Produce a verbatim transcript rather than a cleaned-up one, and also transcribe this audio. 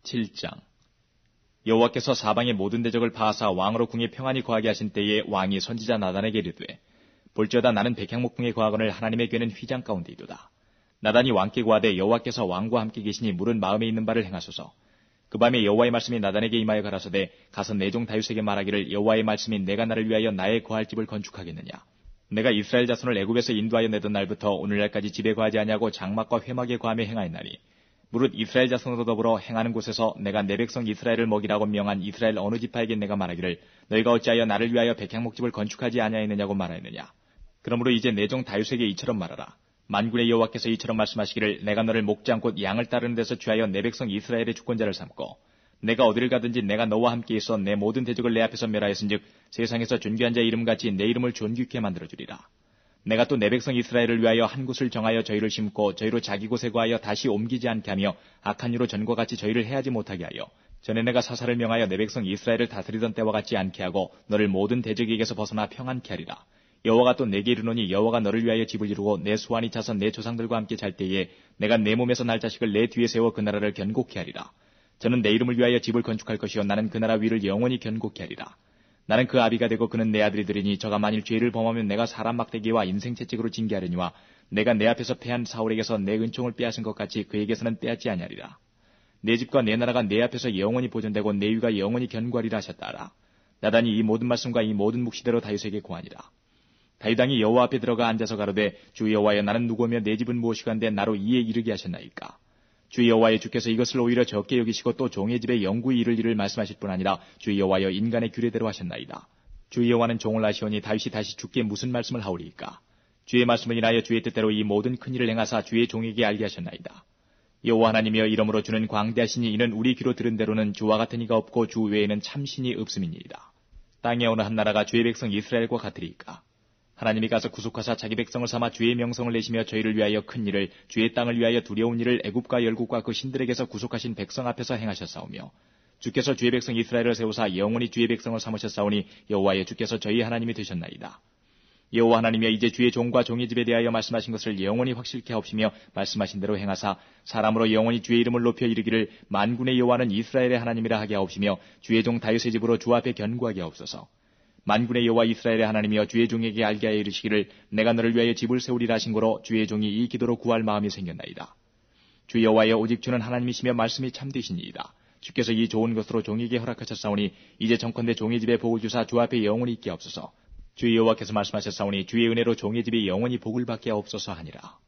칠 장. 여호와께서 사방의 모든 대적을 파하사 왕으로 궁에 평안히 거하게 하신 때에 왕이 선지자 나단에게 이르되 볼지어다 나는 백향목궁에 거하거늘 하나님의 궤는 휘장 가운데이도다. 나단이 왕께 고하되 여호와께서 왕과 함께 계시니 물은 마음에 있는 바를 행하소서. 그 밤에 여호와의 말씀이 나단에게 임하여 가라사대 가서 내 종 다윗에게 말하기를 여호와의 말씀이 내가 나를 위하여 나의 거할 집을 건축하겠느냐. 내가 이스라엘 자손을 애굽에서 인도하여 내던 날부터 오늘날까지 집에 거하지 아니하고 장막과 회막에 거하며 행하였나니 무릇 이스라엘 자손으로 더불어 행하는 곳에서 내가 내 백성 이스라엘을 먹이라고 명한 이스라엘 어느 지파에게 내가 말하기를 너희가 어찌하여 나를 위하여 백향목집을 건축하지 아니하였느냐고 말하였느냐. 그러므로 이제 내 종 다윗에게 이처럼 말하라. 만군의 여호와께서 이처럼 말씀하시기를 내가 너를 목장 곧 양을 따르는 데서 취하여 내 백성 이스라엘의 주권자를 삼고 내가 어디를 가든지 내가 너와 함께 있어 내 모든 대적을 내 앞에서 멸하였은즉 세상에서 존귀한 자의 이름같이 내 이름을 존귀케 만들어주리라. 내가 또 내 백성 이스라엘을 위하여 한 곳을 정하여 저희를 심고 저희로 자기 곳에 거하여 다시 옮기지 않게 하며 악한 이로 전과 같이 저희를 해하지 못하게 하여 전에 내가 사사를 명하여 내 백성 이스라엘을 다스리던 때와 같지 않게 하고 너를 모든 대적에게서 벗어나 평안케 하리라. 여호와가 또 내게 이르노니 여호와가 너를 위하여 집을 이루고 내 수완이 차서 내 조상들과 함께 잘 때에 내가 내 몸에서 날 자식을 내 뒤에 세워 그 나라를 견고케 하리라. 저는 내 이름을 위하여 집을 건축할 것이요 나는 그 나라 위를 영원히 견고케 하리라. 나는 그 아비가 되고 그는 내 아들이 되리니 저가 만일 죄를 범하면 내가 사람 막대기와 인생 채찍으로 징계하려니와 내가 내 앞에서 패한 사울에게서 내 은총을 빼앗은 것 같이 그에게서는 빼앗지 아니하리라. 내 집과 내 나라가 내 앞에서 영원히 보존되고 내 위가 영원히 견고하리라 하셨다라. 나단이 이 모든 말씀과 이 모든 묵시대로 다윗에게 고하니라. 다윗 왕이 여호와 앞에 들어가 앉아서 가로되 주 여호와여 나는 누구며 내 집은 무엇이간데 나로 이에 이르게 하셨나이까. 주 여호와여 주께서 이것을 오히려 적게 여기시고 또 종의 집에 영구히 이를 일을 말씀하실 뿐 아니라 주 여호와여 인간의 규례대로 하셨나이다. 주 여호와는 종을 아시오니 다윗이 다시 주께 무슨 말씀을 하오리이까. 주의 말씀을 인하여 주의 뜻대로 이 모든 큰 일을 행하사 주의 종에게 알게 하셨나이다. 여호와 하나님이여 이러므로 주는 광대하시니 이는 우리 귀로 들은 대로는 주와 같은 이가 없고 주 외에는 참신이 없음이니이다. 땅의 어느 한 나라가 주의 백성 이스라엘과 같으리이까. 하나님이 가서 구속하사 자기 백성을 삼아 주의 명성을 내시며 저희를 위하여 큰 일을 주의 땅을 위하여 두려운 일을 애굽과 열국과 그 신들에게서 구속하신 백성 앞에서 행하셨사오며 주께서 주의 백성 이스라엘을 세우사 영원히 주의 백성을 삼으셨사오니 여호와여 주께서 저희 하나님이 되셨나이다. 여호와 하나님이여 이제 주의 종과 종의 집에 대하여 말씀하신 것을 영원히 확실케 하옵시며 말씀하신 대로 행하사 사람으로 영원히 주의 이름을 높여 이르기를 만군의 여호와는 이스라엘의 하나님이라 하게 하옵시며 주의 종 다윗의 집으로 주 앞에 견고하게 하옵소서. 만군의 여호와 이스라엘의 하나님이여 주의 종에게 알게 하여 이르시기를 내가 너를 위하여 집을 세우리라 하신 거로 주의 종이 이 기도로 구할 마음이 생겼나이다. 주 여호와여 오직 주는 하나님이시며 말씀이 참되시니이다. 주께서 이 좋은 것으로 종에게 허락하셨사오니 이제 정컨대 종의 집에 복을 주사 주 앞에 영원히 있게 하옵소서. 주 여호와께서 말씀하셨사오니 주의 은혜로 종의 집이 영원히 복을 받게 하옵소서 하니라.